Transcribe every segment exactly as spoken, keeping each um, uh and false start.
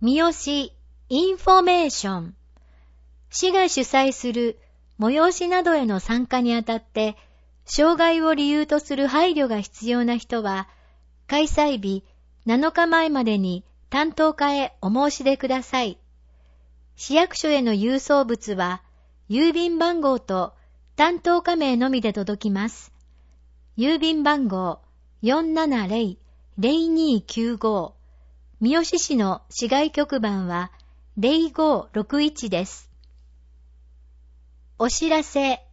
三好インフォメーション。市が主催する催しなどへの参加にあたって、障害を理由とする配慮が必要な人は、開催日なのかまえまでに担当課へお申し出ください。市役所への郵送物は、郵便番号と担当課名のみで届きます。郵便番号 よんななぜろ ぜろにきゅうご、三好市の市外局番はぜろごろくいちです。お知らせ。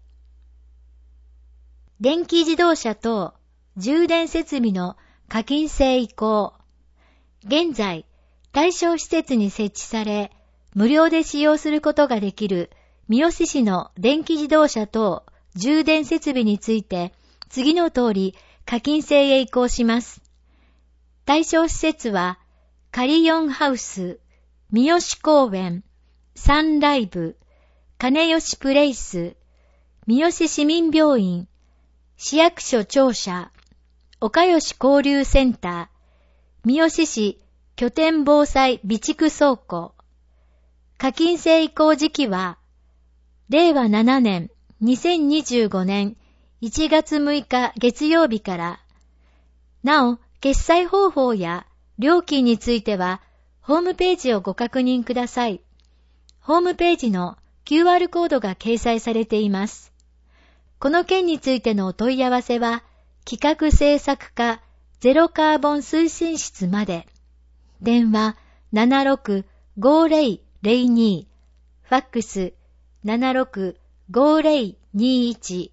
電気自動車等充電設備の課金制移行。現在、対象施設に設置され、無料で使用することができる三好市の電気自動車等充電設備について、次の通り課金制へ移行します。対象施設は、カリヨンハウス、三好公園、サンライブ、金吉プレイス、三好市民病院、市役所庁舎、岡吉交流センター、三好市拠点防災備蓄倉庫。課金制移行時期は、れいわななねんにせんにじゅうごねんいちがつむいか月曜日から。なお、決済方法や料金については、ホームページをご確認ください。ホームページの キューアール コードが掲載されています。この件についてのお問い合わせは、企画制作課ゼロカーボン推進室まで。電話 ななろくごぜろぜろに、ファックス ななろくごぜろにいち。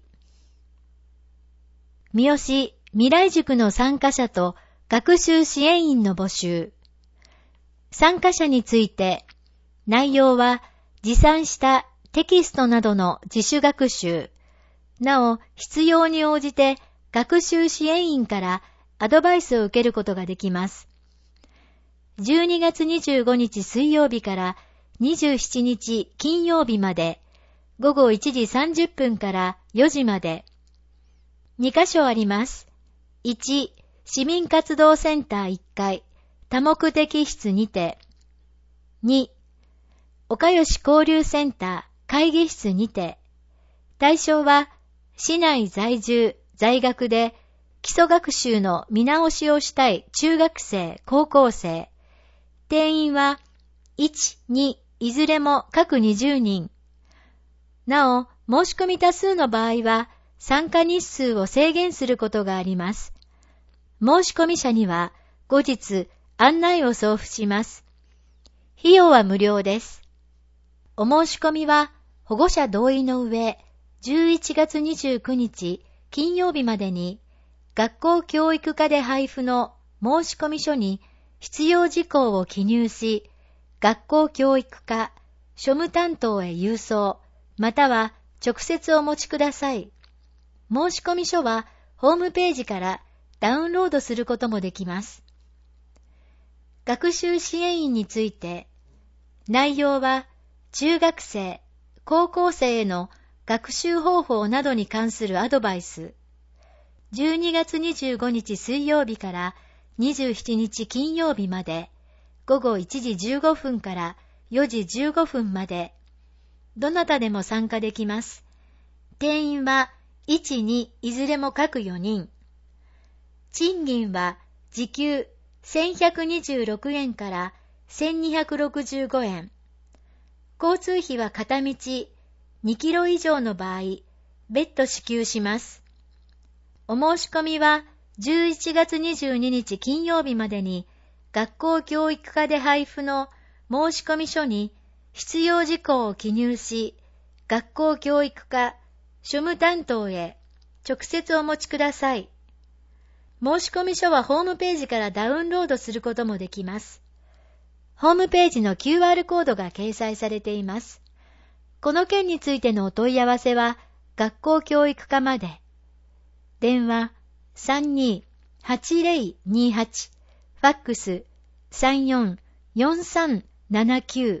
三好未来塾の参加者と学習支援員の募集。参加者について、内容は持参したテキストなどの自主学習。なお、必要に応じて学習支援員からアドバイスを受けることができます。じゅうにがつにじゅうごにち水曜日からにじゅうしちにち金曜日まで、ごごいちじさんじゅっぷんからよじまで。にかしょあります。いち、市民活動センターいっかい、多目的室にて。に、岡吉交流センター会議室にて。対象は、市内在住、在学で基礎学習の見直しをしたい中学生、高校生。定員はいち、に、いずれも各にじゅうにん。なお、申し込み多数の場合は、参加日数を制限することがあります。申し込み者には、後日、案内を送付します。費用は無料です。お申し込みは、保護者同意の上、じゅういちがつにじゅうくにち金曜日までに、学校教育課で配布の申し込み書に必要事項を記入し、学校教育課、庶務担当へ郵送、または直接お持ちください。申し込み書はホームページからダウンロードすることもできます。学習支援員について、内容は中学生、高校生への学習方法などに関するアドバイス。じゅうにがつにじゅうごにち水曜日からにじゅうしちにち金曜日まで、ごごいちじじゅうごふんからよじじゅうごふんまで、どなたでも参加できます。定員はいち、にいずれも各よにん。賃金は時給せんひゃくにじゅうろくえんからせんにひゃくろくじゅうごえん。交通費は片道にキロ以上の場合、別途支給します。お申し込みはじゅういちがつにじゅうににち金曜日までに、学校教育課で配布の申し込み書に必要事項を記入し、学校教育課、庶務担当へ直接お持ちください。申し込み書はホームページからダウンロードすることもできます。ホームページの キューアール コードが掲載されています。この件についてのお問い合わせは、学校教育課まで。電話 さんにーはちぜろにはち、ファックス さんよんよんさんななきゅう。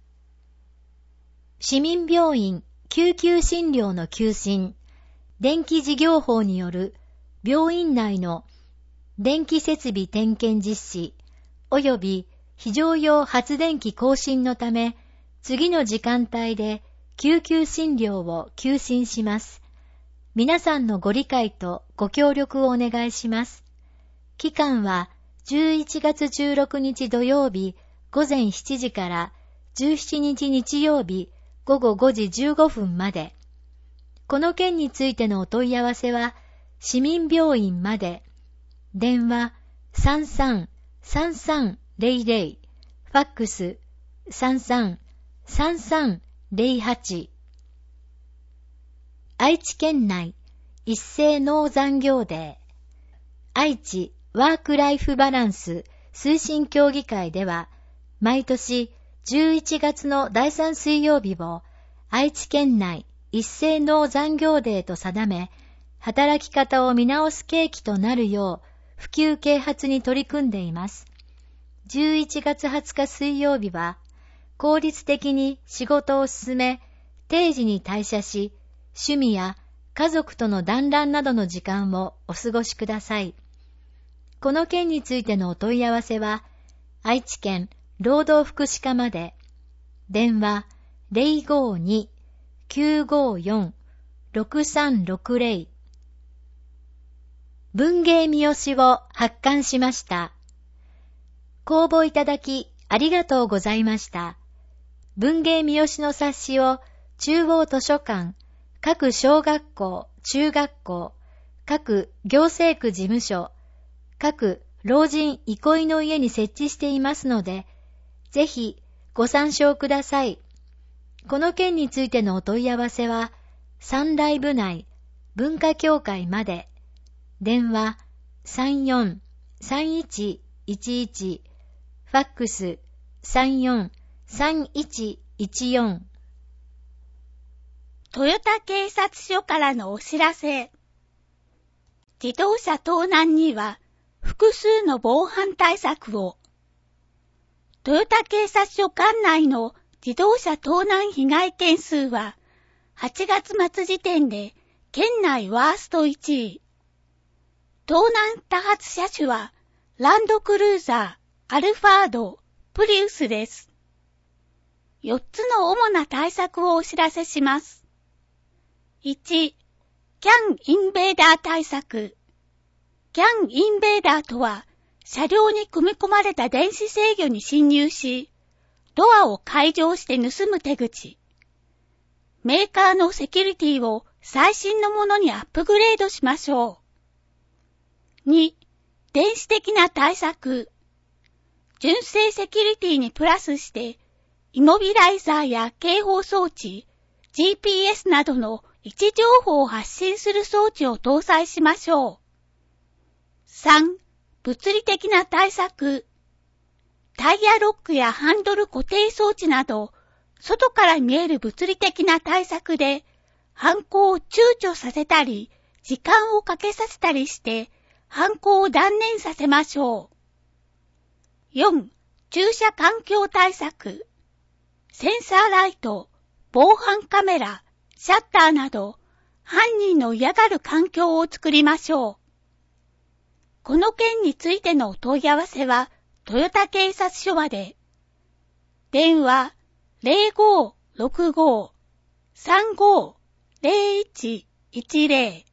市民病院救急診療の休診、電気事業法による病院内の電気設備点検実施及び非常用発電機更新のため、次の時間帯で救急診療を休診します。皆さんのご理解とご協力をお願いします。期間はじゅういちがつじゅうろくにち土曜日午前しちじからじゅうしちにち日曜日午後ごじじゅうごふんまで。この件についてのお問い合わせは市民病院まで。電話 さんさんさんさんゼロゼロ、ファックス さんさんさんさんゼロはち。愛知県内一斉農残業デー。愛知ワークライフバランス推進協議会では、毎年じゅういちがつのだいさん水曜日を愛知県内一斉農残業デーと定め、働き方を見直す契機となるよう普及啓発に取り組んでいます。じゅういちがつはつか水曜日は、効率的に仕事を進め、定時に退社し、趣味や家族との団らんなどの時間をお過ごしください。この件についてのお問い合わせは、愛知県労働福祉課まで、電話 ゼロごに きゅうごよん ろくさんろくゼロ。文芸三好を発刊しました。公募いただきありがとうございました。文芸三好の冊子を中央図書館、各小学校、中学校、各行政区事務所、各老人憩いの家に設置していますので、ぜひご参照ください。この件についてのお問い合わせは、三大部内文化協会まで、電話 さんよんさんいちいちいち、ファックス さんよんさんいちいちよん。 豊田警察署からのお知らせ。自動車盗難には複数の防犯対策を。豊田警察署管内の自動車盗難被害件数ははちがつ末時点で県内ワーストいちい。盗難多発車種はランドクルーザー、アルファード、プリウスです。よっつの主な対策をお知らせします。いち. キャンインベーダー対策。キャンインベーダーとは、車両に組み込まれた電子制御に侵入し、ドアを開錠して盗む手口。メーカーのセキュリティを最新のものにアップグレードしましょう。に. 電子的な対策。純正セキュリティにプラスして、イモビライザーや警報装置、ジーピーエス などの位置情報を発信する装置を搭載しましょう。さん. 物理的な対策。タイヤロックやハンドル固定装置など、外から見える物理的な対策で、犯行を躊躇させたり、時間をかけさせたりして、犯行を断念させましょう。よん. 駐車環境対策。センサーライト、防犯カメラ、シャッターなど、犯人の嫌がる環境を作りましょう。この件についてのお問い合わせは、豊田警察署まで。電話 ゼロごろくご さんご ゼロいちいちゼロ。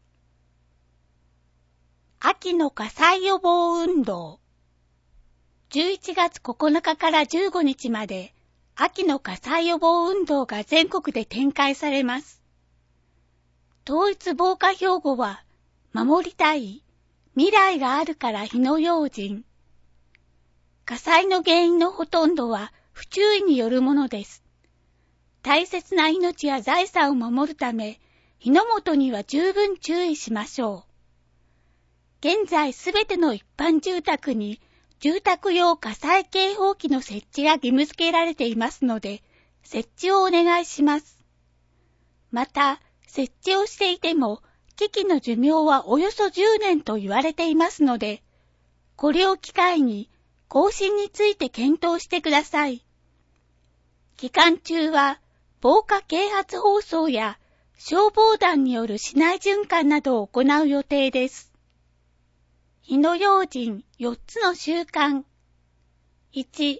秋の火災予防運動。じゅういちがつここのかからじゅうごにちまで、秋の火災予防運動が全国で展開されます。統一防火標語は、守りたい、未来があるから火の用心。火災の原因のほとんどは不注意によるものです。大切な命や財産を守るため、火の元には十分注意しましょう。現在すべての一般住宅に、住宅用火災警報器の設置が義務付けられていますので、設置をお願いします。また、設置をしていても、機器の寿命はおよそじゅうねんと言われていますので、これを機会に、更新について検討してください。期間中は、防火啓発放送や、消防団による市内巡回などを行う予定です。火の用心よっつの習慣。いち.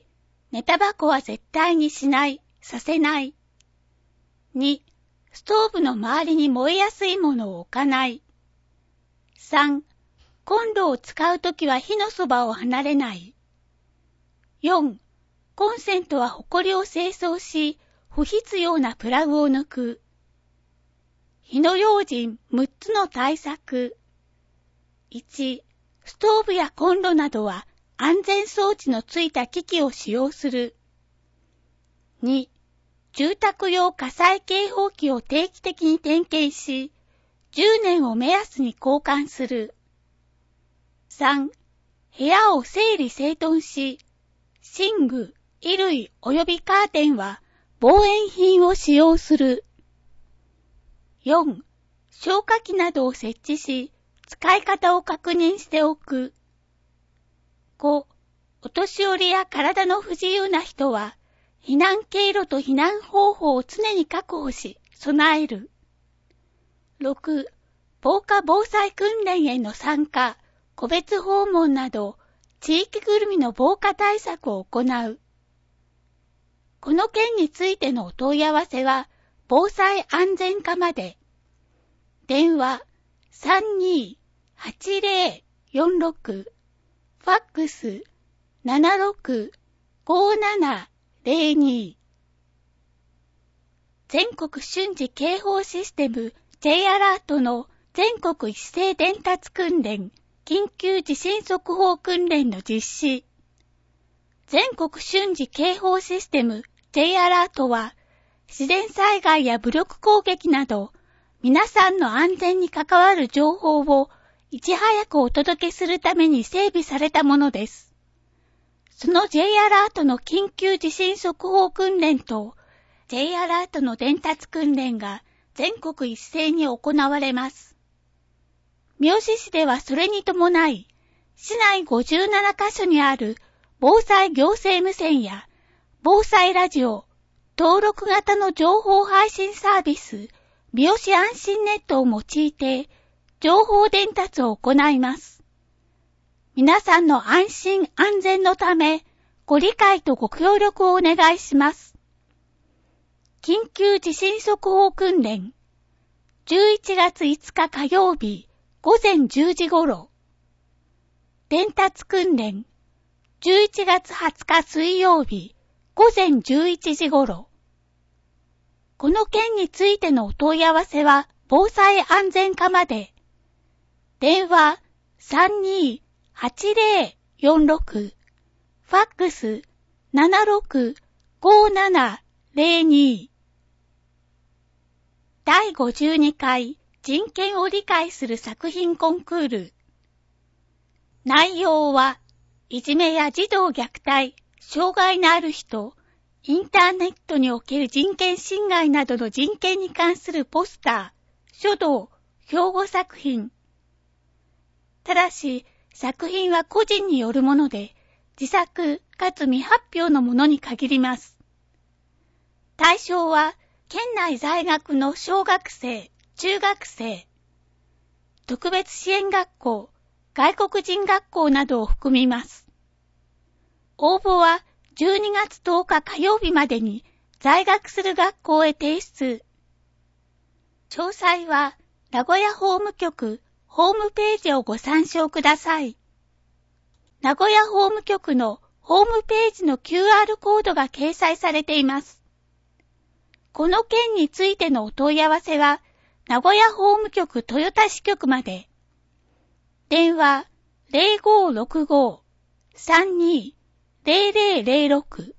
寝タバコは絶対にしない、させない。に、ストーブの周りに燃えやすいものを置かない。さん、コンロを使うときは火のそばを離れない。よん、コンセントはホコリを清掃し、不必要なプラグを抜く。火の用心むっつの対策。いち、ストーブやコンロなどは安全装置のついた機器を使用する。に、住宅用火災警報器を定期的に点検し、じゅうねんを目安に交換する。さん、部屋を整理整頓し、寝具、衣類及びカーテンは防煙品を使用する。よん、消火器などを設置し、使い方を確認しておく。ご、お年寄りや体の不自由な人は、避難経路と避難方法を常に確保し、備える。ろく、防火防災訓練への参加、個別訪問など、地域ぐるみの防火対策を行う。この件についてのお問い合わせは、防災安全課まで。電話 さんにーはちぜろよんろく、ファックス ななろくごななぜろに。全国瞬時警報システム J アラートの全国一斉伝達訓練、緊急地震速報訓練の実施。全国瞬時警報システム J アラートは、自然災害や武力攻撃など、皆さんの安全に関わる情報をいち早くお届けするために整備されたものです。その J アラートの緊急地震速報訓練と J アラートの伝達訓練が全国一斉に行われます。三好市ではそれに伴い、市内ごじゅうななカ所にある防災行政無線や防災ラジオ、登録型の情報配信サービス、三好安心ネットを用いて、情報伝達を行います。皆さんの安心安全のため、ご理解とご協力をお願いします。緊急地震速報訓練、じゅういちがついつか火曜日、ごぜんじゅうじ頃。伝達訓練、じゅういちがつはつか水曜日、ごぜんじゅういちじ頃。この件についてのお問い合わせは、防災安全課まで。電話 さんにーはちぜろよんろく、ファックス ななろくごななぜろに。だいごじゅうにかい人権を理解する作品コンクール。内容は、いじめや児童虐待、障害のある人、インターネットにおける人権侵害などの人権に関するポスター、書道、標語作品。ただし、作品は個人によるもので、自作かつ未発表のものに限ります。対象は、県内在学の小学生、中学生、特別支援学校、外国人学校などを含みます。応募はじゅうにがつとおか火曜日までに在学する学校へ提出。詳細は名古屋法務局ホームページをご参照ください。名古屋法務局のホームページの キューアール コードが掲載されています。この件についてのお問い合わせは、名古屋法務局豊田支局まで。電話 ゼロごろくご さんにーぜろぜろぜろろく。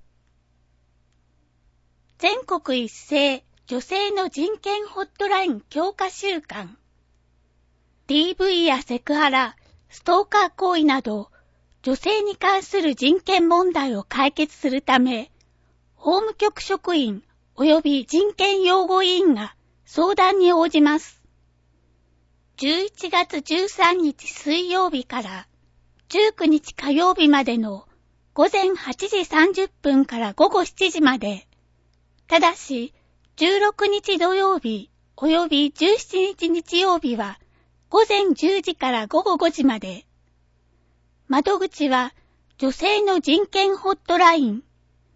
全国一斉女性の人権ホットライン強化週間。ディーブイ やセクハラ、ストーカー行為など、女性に関する人権問題を解決するため、法務局職員及び人権擁護委員が相談に応じます。じゅういちがつじゅうさんにち水曜日からじゅうくにち火曜日までのごぜんはちじさんじゅっぷんからごごしちじまで、ただしじゅうろくにち土曜日及びじゅうしちにち日曜日はごぜんじゅうじからごごごじまで。窓口は女性の人権ホットライン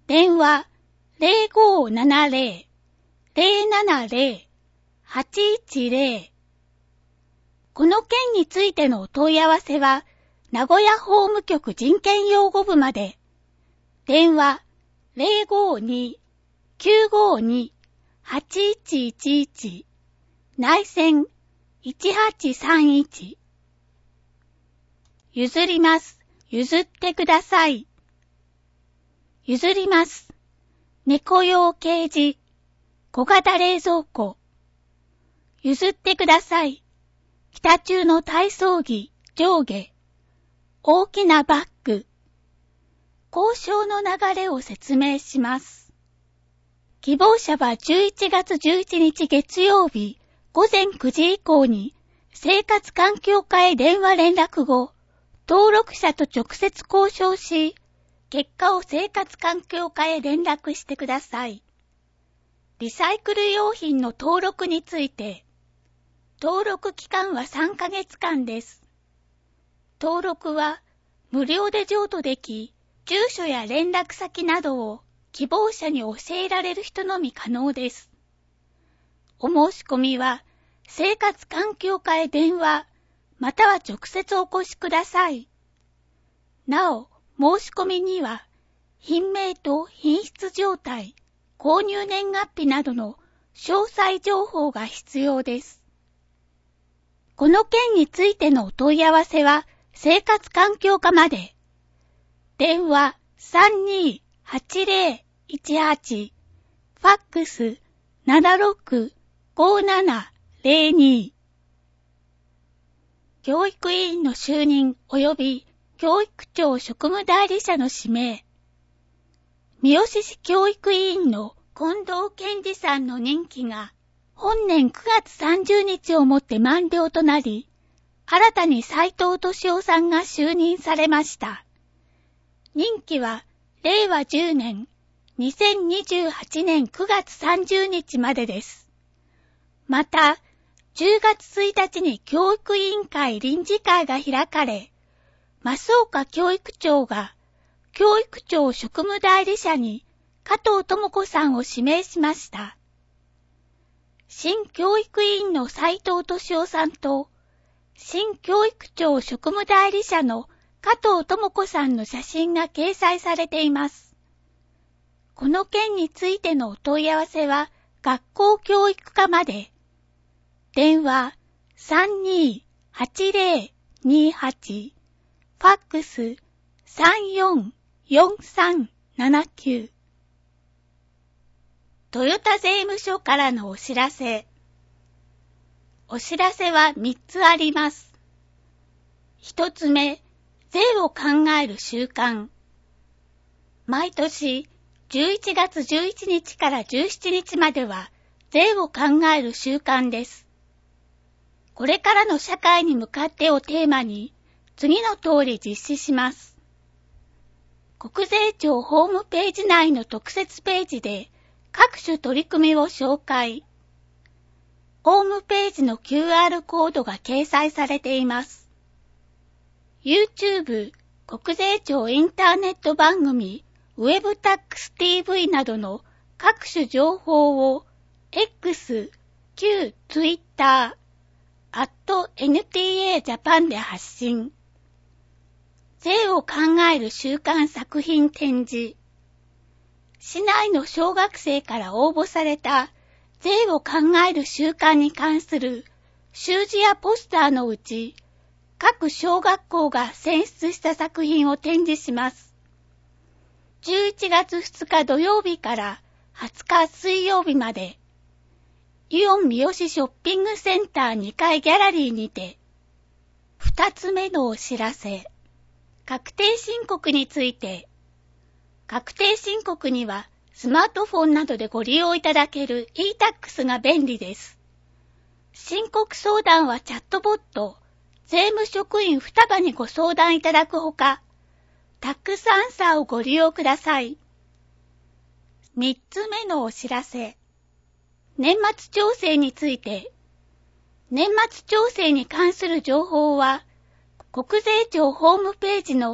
電話 ゼロごーななゼロ ゼロななゼロ はちいちゼロ。この件についてのお問い合わせは、名古屋法務局人権擁護部まで。電話 ゼロごーにー きゅうごーにー はちいちいちいち 内線いちはちさんいち。譲ります。譲ってください。譲ります。猫用ケージ、小型冷蔵庫。譲ってください。北中の体操着、上下。大きなバッグ。交渉の流れを説明します。希望者はじゅういちがつじゅういちにち月曜日ごぜんくじ以降に生活環境課へ電話連絡後、登録者と直接交渉し、結果を生活環境課へ連絡してください。リサイクル用品の登録について、登録期間はさんかげつかんです。登録は無料で譲渡でき、住所や連絡先などを希望者に教えられる人のみ可能です。お申し込みは生活環境課へ電話、または直接お越しください。なお、申し込みには、品名と品質状態、購入年月日などの詳細情報が必要です。この件についてのお問い合わせは、生活環境課まで。電話 さんにーはちゼロいちはち、ファックス ななろくごーななゼロに。教育委員の就任及び教育庁職務代理者の指名。三好市教育委員の近藤健二さんの任期が本年くがつさんじゅうにちをもって満了となり、新たに斉藤俊夫さんが就任されました。任期はれいわじゅうねんにせんにじゅうはちねんくがつさんじゅうにちまでです。また、じゅうがつついたちに教育委員会臨時会が開かれ、増岡教育長が教育庁職務代理者に加藤智子さんを指名しました。新教育委員の斉藤俊夫さんと新教育庁職務代理者の加藤智子さんの写真が掲載されています。この件についてのお問い合わせは学校教育課まで。電話 さんにーはちゼロにはち、ファックス さんよんよんさんななきゅう。トヨタ税務署からのお知らせ。お知らせはみっつあります。ひとつめ、税を考える習慣。毎年じゅういちがつじゅういちにちからじゅうしちにちまでは税を考える習慣です。これからの社会に向かってをテーマに次の通り実施します。国税庁ホームページ内の特設ページで各種取り組みを紹介。ホームページの キューアール コードが掲載されています。YouTube、国税庁インターネット番組、ウェブタックス ティーブイ などの各種情報を X、旧 Twitter、アット エヌティーエー ジャパンで発信。税を考える週間作品展示。市内の小学生から応募された税を考える習慣に関する習字やポスターのうち、各小学校が選出した作品を展示します。じゅういちがつふつか土曜日からはつか水曜日まで、イオン三好ショッピングセンターにかいギャラリーにて、二つ目のお知らせ。確定申告について、確定申告にはスマートフォンなどでご利用いただける イータックス が便利です。申告相談はチャットボット、税務職員双葉にご相談いただくほか、タックスアンサーをご利用ください。三つ目のお知らせ。年末調整について、年末調整に関する情報は、国税庁ホームページの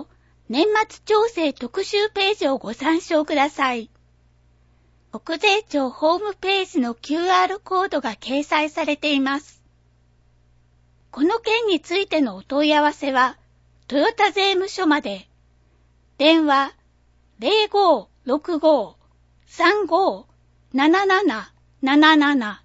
年末調整特集ページをご参照ください。国税庁ホームページの キューアール コードが掲載されています。この件についてのお問い合わせは、トヨタ税務署まで。電話 ゼロごーろくごーさんごーなななななななな。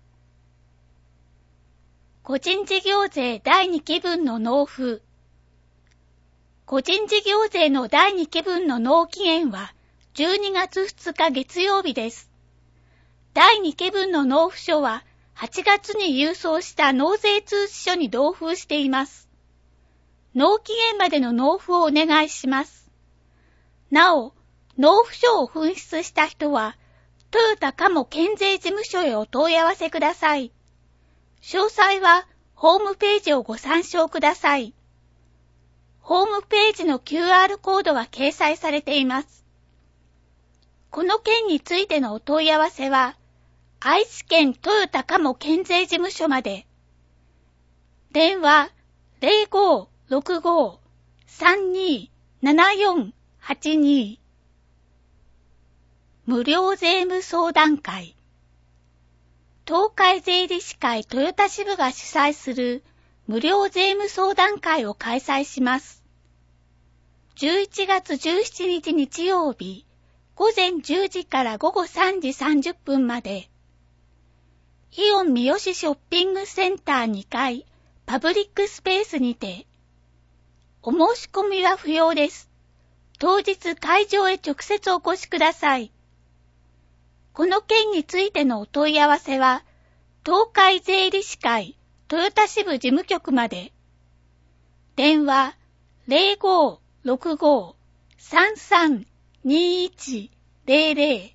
個人事業税だいにきぶんの納付。個人事業税のだいにきぶんの納期限はじゅうにがつふつか月曜日です。だいにきぶんの納付書ははちがつに郵送した納税通知書に同封しています。納期限までの納付をお願いします。なお、納付書を紛失した人は、トヨタ加茂県税事務所へお問い合わせください。詳細はホームページをご参照ください。ホームページの キューアール コードが掲載されています。この件についてのお問い合わせは、愛知県トヨタ加茂県税事務所まで。電話 ゼロごーろくごーさんにーななよんはちに。無料税務相談会。東海税理士会トヨタ支部が主催する無料税務相談会を開催します。じゅういちがつじゅうしちにち日曜日、ごぜんじゅうじからごごさんじさんじゅっぷんまで。イオン三好ショッピングセンターにかいパブリックスペースにて。お申し込みは不要です。当日会場へ直接お越しください。この件についてのお問い合わせは、東海税理士会豊田支部事務局まで。電話 ゼロごーろくごーさんさんにいちゼロゼロ。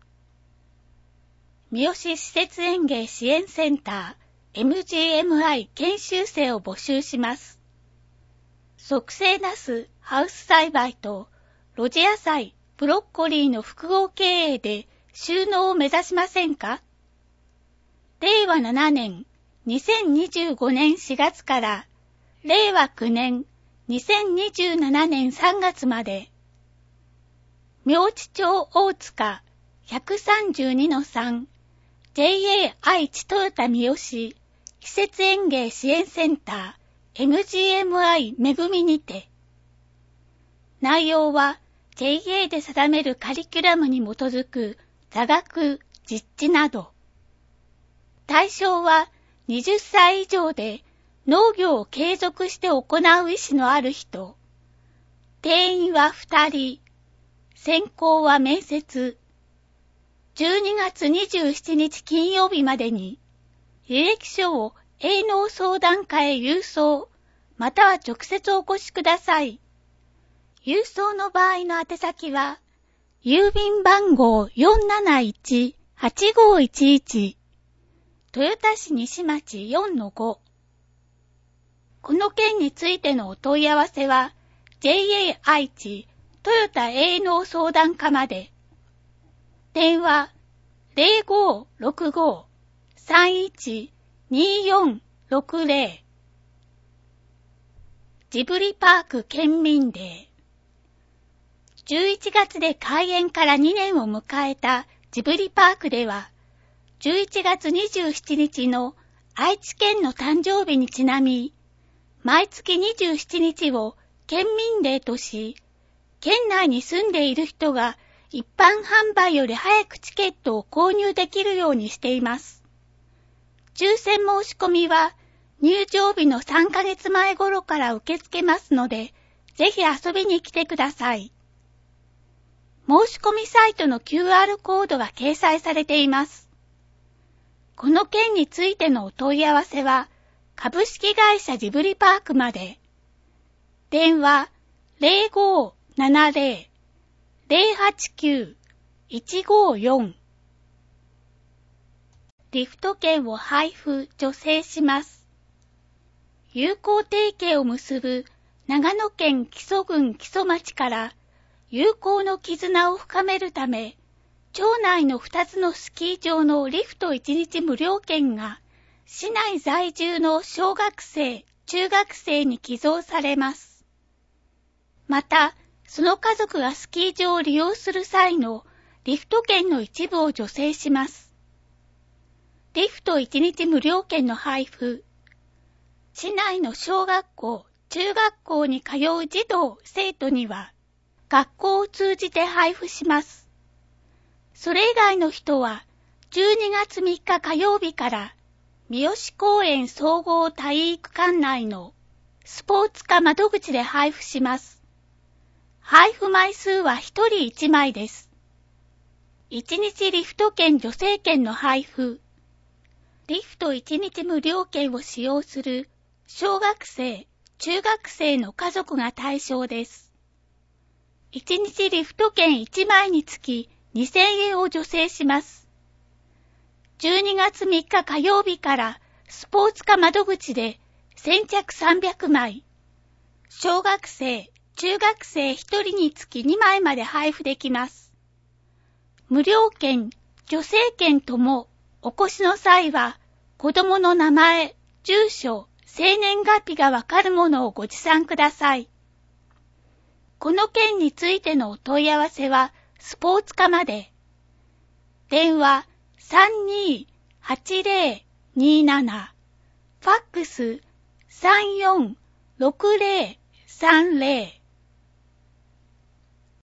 三好施設園芸支援センター エムジーエムアイ 研修生を募集します。促成ナス、ハウス栽培と露地野菜、ブロッコリーの複合経営で収納を目指しませんか？れいわななねんにせんにじゅうごねんしがつかられいわきゅうねんにせんにじゅうななねんさんがつまで。明知町大塚 ひゃくさんじゅうにのさん ジェイエー 愛知トヨタ三好施設園芸支援センター エムジーエムアイ めぐみにて。内容は ジェイエー で定めるカリキュラムに基づく座学、実地など。対象ははたち以上で農業を継続して行う意思のある人。定員はふたり。選考は面接。じゅうにがつにじゅうしちにち金曜日までに、履歴書を営農相談課へ郵送、または直接お越しください。郵送の場合の宛先は、郵便番号 よんなないちはちごいちいち、豊田市西町 よんのご。この件についてのお問い合わせは、ジェイエー 愛知トヨタ営農相談課まで。電話 ゼロごーろくごーさんいちによんろくゼロ。ジブリパーク県民デー。じゅういちがつで開園からにねんを迎えたジブリパークでは、じゅういちがつにじゅうしちにちの愛知県の誕生日にちなみ、毎月にじゅうしちにちを県民デーとし、県内に住んでいる人が一般販売より早くチケットを購入できるようにしています。抽選申し込みは入場日のさんかげつまえ頃から受け付けますので、ぜひ遊びに来てください。申し込みサイトの キューアール コードが掲載されています。この件についてのお問い合わせは、株式会社ジブリパークまで。電話 ゼロごーななゼロ ゼロはちきゅう いちごーよん。リフト券を配布・助成します。友好提携を結ぶ長野県木曽郡木曽町から友好の絆を深めるため、町内のふたつのスキー場のリフトいちにち無料券が市内在住の小学生、中学生に寄贈されます。また、 その家族がスキー場を利用する際のリフト券の一部を助成します。リフトいちにち無料券の配布。市内の小学校、中学校に通う児童、生徒には、学校を通じて配布します。それ以外の人は、じゅうにがつみっか火曜日から、三好公園総合体育館内のスポーツ課窓口で配布します。配布枚数はひとりいちまいです。いちにちリフト券助成券の配布。リフトいちにち無料券を使用する小学生、中学生の家族が対象です。いちにちリフト券いちまいにつきにせんえんを助成します。じゅうにがつみっか火曜日からスポーツ課窓口で先着さんびゃくまい、小学生、中学生ひとりにつきにまいまで配布できます。無料券、助成券ともお越しの際は子供の名前、住所、生年月日がわかるものをご持参ください。この件についてのお問い合わせはスポーツ課まで。電話 さんにーはちぜろにーなな、ファックス さんよんろくぜろさんぜろ